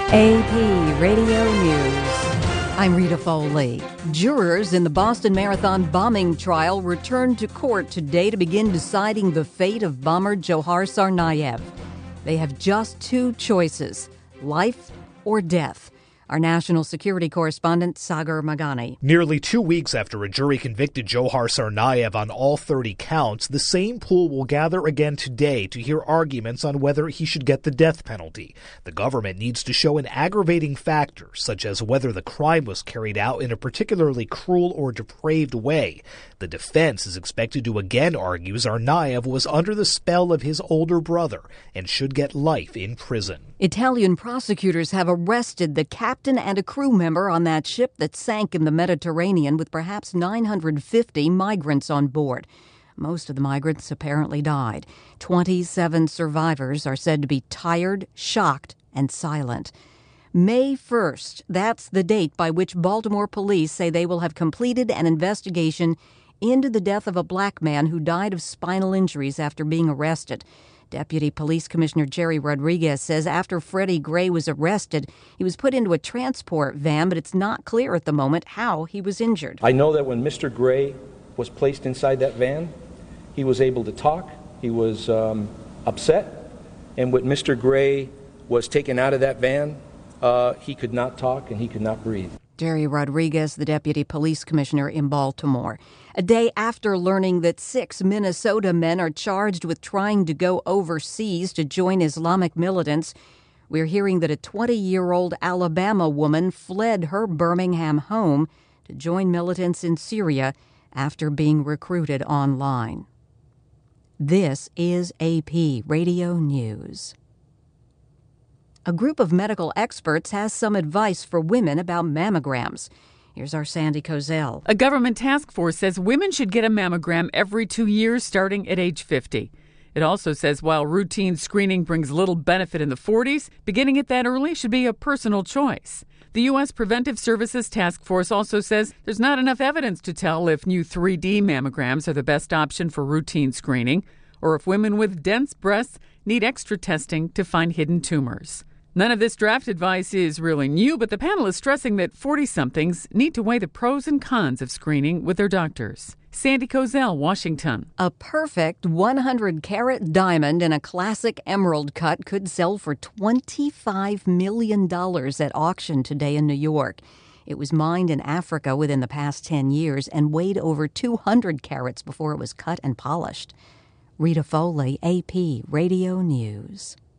AP Radio News. I'm Rita Foley. Jurors in the Boston Marathon bombing trial returned to court today to begin deciding the fate of bomber Dzhokhar Tsarnaev. They have just two choices, life or death. Our national security correspondent, Sagar Magani. Nearly 2 weeks after a jury convicted Dzhokhar Tsarnaev on all 30 counts, the same pool will gather again today to hear arguments on whether he should get the death penalty. The government needs to show an aggravating factor, such as whether the crime was carried out in a particularly cruel or depraved way. The defense is expected to again argue Tsarnaev was under the spell of his older brother and should get life in prison. Italian prosecutors have arrested the captain and a crew member on that ship that sank in the Mediterranean with perhaps 950 migrants on board. Most of the migrants apparently died. 27 survivors are said to be tired, shocked, and silent. May 1st, that's the date by which Baltimore police say they will have completed an investigation into the death of a black man who died of spinal injuries after being arrested. Deputy Police Commissioner Jerry Rodriguez says after Freddie Gray was arrested, he was put into a transport van, but it's not clear at the moment how he was injured. I know that when Mr. Gray was placed inside that van, he was able to talk, he was upset, and when Mr. Gray was taken out of that van, he could not talk and he could not breathe. Jerry Rodriguez, the Deputy Police Commissioner in Baltimore. A day after learning that 6 Minnesota men are charged with trying to go overseas to join Islamic militants, we're hearing that a 20-year-old Alabama woman fled her Birmingham home to join militants in Syria after being recruited online. This is AP Radio News. A group of medical experts has some advice for women about mammograms. Here's our Sandy Kozel. A government task force says women should get a mammogram every 2 years starting at age 50. It also says while routine screening brings little benefit in the 40s, beginning it that early should be a personal choice. The U.S. Preventive Services Task Force also says there's not enough evidence to tell if new 3D mammograms are the best option for routine screening, or if women with dense breasts need extra testing to find hidden tumors. None of this draft advice is really new, but the panel is stressing that 40-somethings need to weigh the pros and cons of screening with their doctors. Sandy Kozel, Washington. A perfect 100-carat diamond in a classic emerald cut could sell for $25 million at auction today in New York. It was mined in Africa within the past 10 years and weighed over 200 carats before it was cut and polished. Rita Foley, AP Radio News.